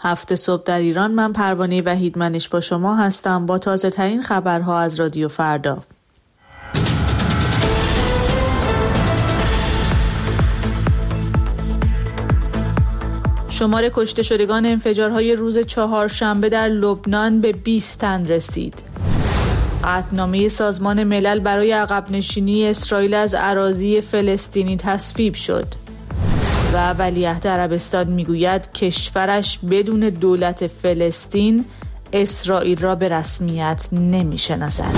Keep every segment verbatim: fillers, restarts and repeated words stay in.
هفت صبح در ایران. من پروانه وحیدمنش با شما هستم با تازه ترین خبرها از رادیو فردا. شمار کشته شدگان انفجارهای روز چهارشنبه در لبنان به بیست تن رسید. قطعنامه سازمان ملل برای عقب نشینی اسرائیل از اراضی فلسطینی تصویب شد. و ولیعهد عربستان میگوید کشورش بدون دولت فلسطین اسرائیل را به رسمیت نمیشناسد.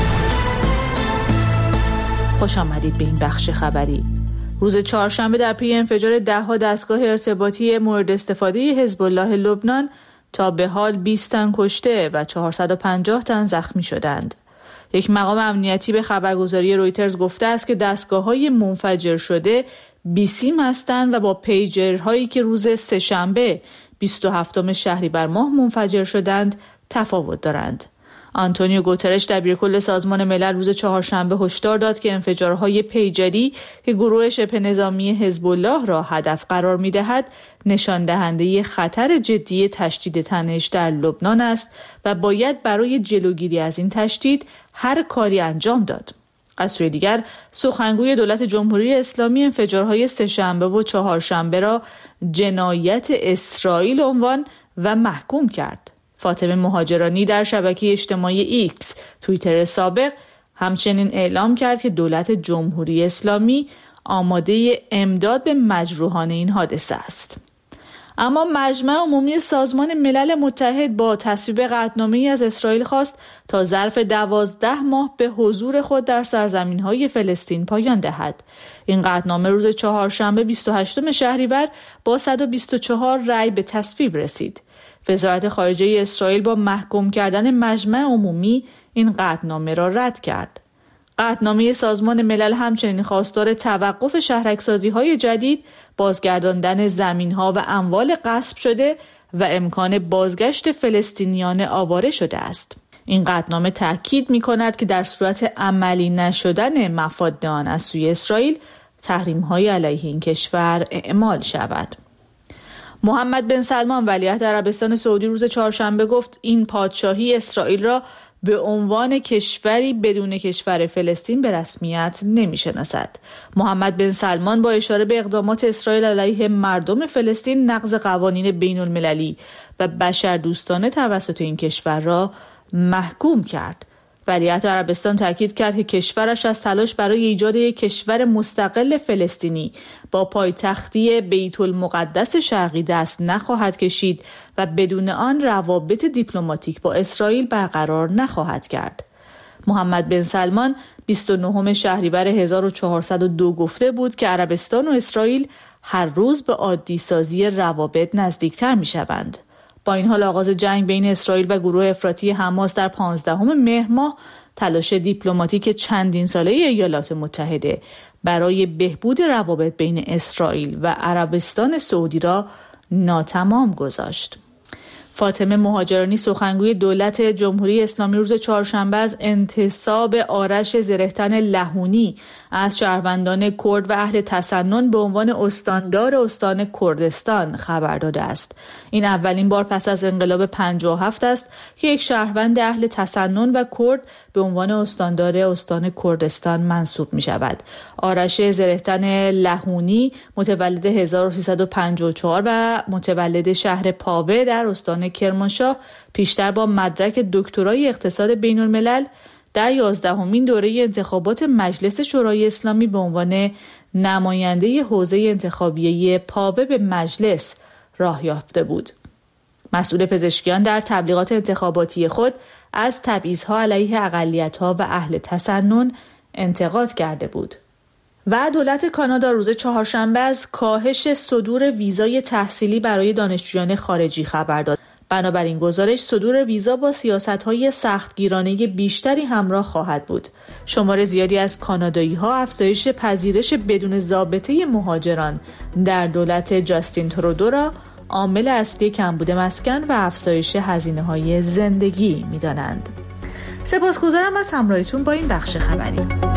خوش آمدید به این بخش خبری. روز چهارشنبه در پی انفجار ده‌ها دستگاه ارتباطی مورد استفاده حزب الله لبنان تا به حال بیست تن کشته و چهارصد و پنجاه تن زخمی شدند. یک مقام امنیتی به خبرگزاری رویترز گفته است که دستگاه‌های منفجر شده بیسیم هستند و با پیجرهایی که روز سه‌شنبه بیست و هفتم شهریور ماه منفجر شدند تفاوت دارند. آنتونیو گوترش دبیرکل سازمان ملل روز چهارشنبه هشدار داد که انفجارهای پیجری که گروه شبه نظامی حزب الله را هدف قرار می‌دهد نشان دهنده خطر جدی تشدید تنش در لبنان است و باید برای جلوگیری از این تشدید هر کاری انجام داد. از سوی دیگر سخنگوی دولت جمهوری اسلامی انفجارهای سه‌شنبه و چهارشنبه را جنایت اسرائیل عنوان و محکوم کرد. فاطمه مهاجرانی در شبکه اجتماعی ایکس توییتر سابق همچنین اعلام کرد که دولت جمهوری اسلامی آماده امداد به مجروحان این حادثه است. اما مجمع عمومی سازمان ملل متحد با تصویب قطعنامه‌ای از اسرائیل خواست تا ظرف دوازده ماه به حضور خود در سرزمین‌های فلسطین پایان دهد. این قطعنامه روز چهارشنبه بیست و هشتم شهریور با صد و بیست و چهار رأی به تصویب رسید. وزارت خارجه اسرائیل با محکوم کردن مجمع عمومی این قطعنامه را رد کرد. قطعنامه سازمان ملل همچنین خواستار توقف شهرک‌سازی‌های جدید، بازگرداندن زمین‌ها و اموال غصب شده و امکان بازگشت فلسطینیان آواره شده است. این قطعنامه تاکید می‌کند که در صورت عملی نشدن مفاد آن از سوی اسرائیل، تحریم‌های علیه این کشور اعمال شود. محمد بن سلمان ولیعهد عربستان سعودی روز چهارشنبه گفت این پادشاهی اسرائیل را به عنوان کشوری بدون کشور فلسطین به رسمیت نمی‌شناسد. محمد بن سلمان با اشاره به اقدامات اسرائیل علیه مردم فلسطین نقض قوانین بین المللی و بشردوستانه توسط این کشور را محکوم کرد. ولیعهد عربستان تاکید کرد که کشورش از تلاش برای ایجاد یک کشور مستقل فلسطینی با پایتختی بیت المقدس شرقی دست نخواهد کشید و بدون آن روابط دیپلماتیک با اسرائیل برقرار نخواهد کرد. محمد بن سلمان بیست و نهم شهریور هزار و چهارصد و دو گفته بود که عربستان و اسرائیل هر روز به عادی سازی روابط نزدیکتر می شوند. با این حال آغاز جنگ بین اسرائیل و گروه افراطی حماس در پانزدهم مهر ماه تلاش دیپلماتیک چندین ساله ایالات متحده برای بهبود روابط بین اسرائیل و عربستان سعودی را ناتمام گذاشت. فاطمه مهاجرانی سخنگوی دولت جمهوری اسلامی روز چهارشنبه از انتصاب آرش زرهتن لهونی از شهروندان کرد و اهل تسنن به عنوان استاندار استان کردستان خبر داده است. این اولین بار پس از انقلاب پنجاه و هفت است که یک شهروند اهل تسنن و کرد به عنوان استاندار استان کردستان منصوب می شود. آرش زرهتن لهونی متولد هزار و سیصد و پنجاه و چهار و متولد شهر پاوه در استان کرمانشاه، پیشتر با مدرک دکترای اقتصاد بین الملل در یازدهمین دوره انتخابات مجلس شورای اسلامی به عنوان نماینده حوزه انتخابیه پاوه به مجلس راه یافته بود. مسئول پزشکیان در تبلیغات انتخاباتی خود از تبعیض‌ها علیه اقلیت‌ها و اهل تسنن انتقاد کرده بود. و دولت کانادا روز چهارشنبه از کاهش صدور ویزای تحصیلی برای دانشجویان خارجی خبر داد. بنابراین گزارش صدور ویزا با سیاست‌های سختگیرانه بیشتری همراه خواهد بود. شمار زیادی از کانادایی‌ها افزایش پذیرش بدون ضابطه مهاجران در دولت جاستین ترودو را عامل اصلی کمبود مسکن و افزایش هزینه‌های زندگی می‌دانند. سپاسگزارم از همراهیتون با این بخش خبری.